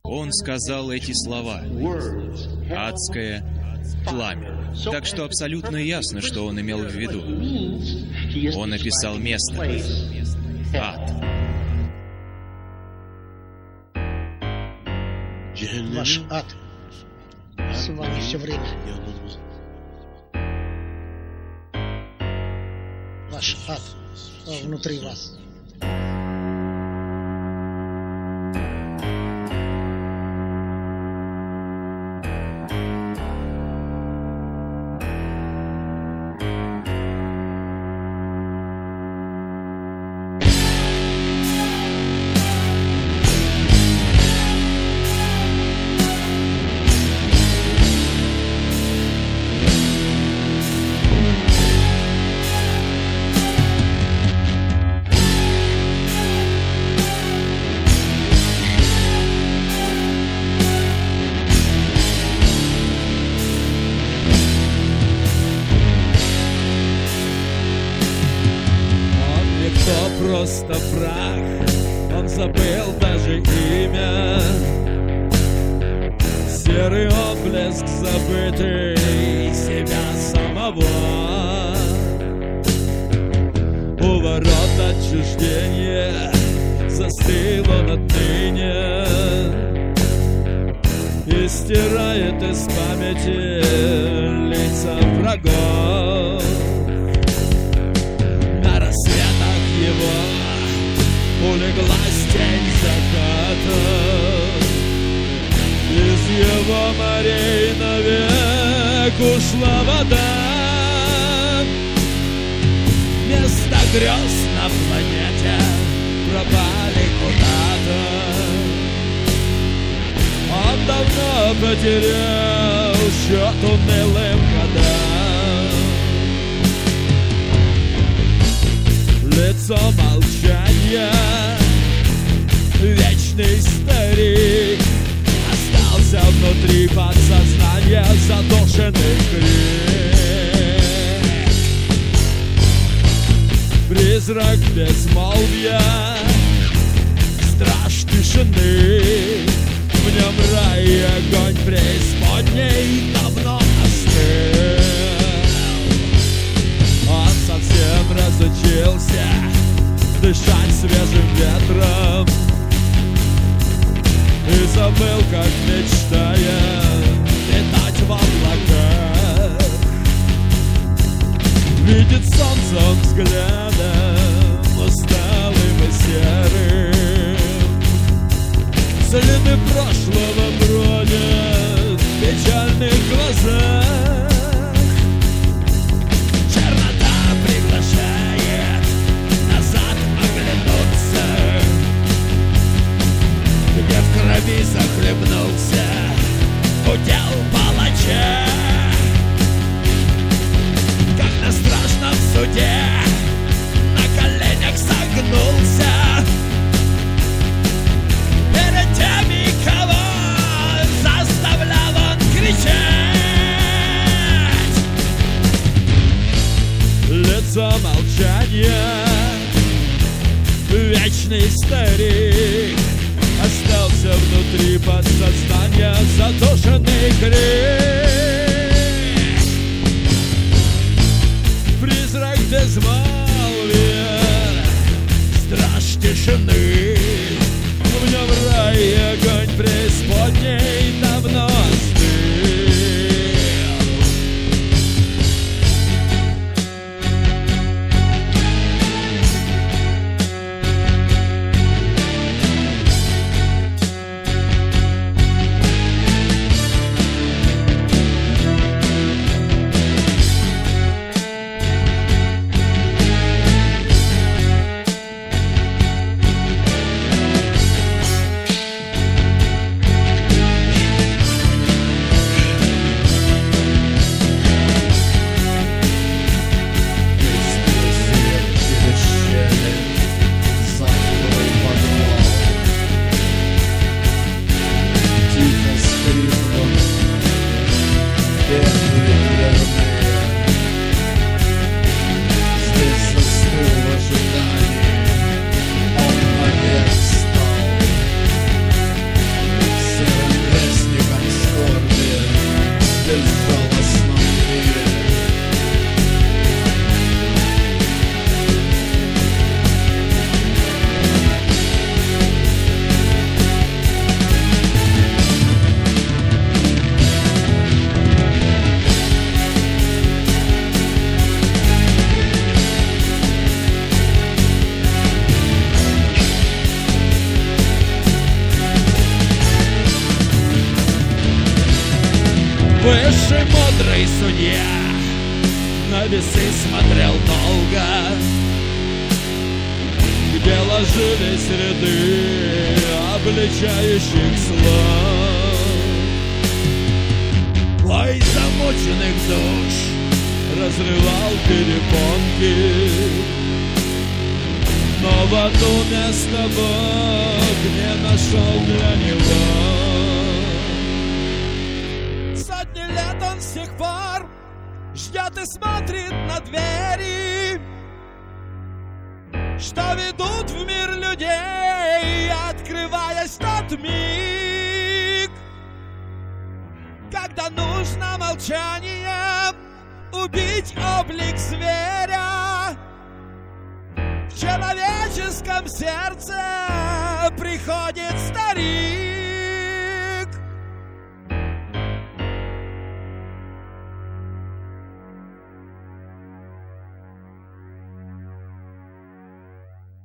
Он сказал эти слова: «Адское пламя». Так что абсолютно ясно, что он имел в виду. Он описал место. Ад. Ваш ад с вами все время. Ваш ад внутри вас. Просто прах, он забыл даже имя. Серый отблеск забытый себя самого. У ворот отчуждения застыл он отныне и стирает из памяти лица врагов. Улеглась тень заката, из его морей навек ушла вода. Места грез на планете пропали куда-то. Он давно потерял счет унылым годам. Лицо молчания, вечный старик, остался внутри подсознания задушенный крик. Призрак безмолвия, страж тишины, в нем рай и огонь преисподней давно остыл. Он совсем разучился дышать свежим ветром и забыл, как мечтает летать в облаках. Видит солнце он взглядом усталым и серым. Следы прошлого бродят в печальных глазах. Где в крови захлебнулся удел палача. Как на страшном суде на коленях согнулся перед теми, кого Высший мудрый судья на весы смотрел долго, где ложились ряды обличающих слов. Бой замученных душ разрывал перепонки, но в аду место Бог не нашел для него. Сотни лет он с тех пор ждет и смотрит на двери, что ведут в мир людей, открываясь тот миг, когда нужно молчанием убить облик зверя. В человеческом сердце приходит старик,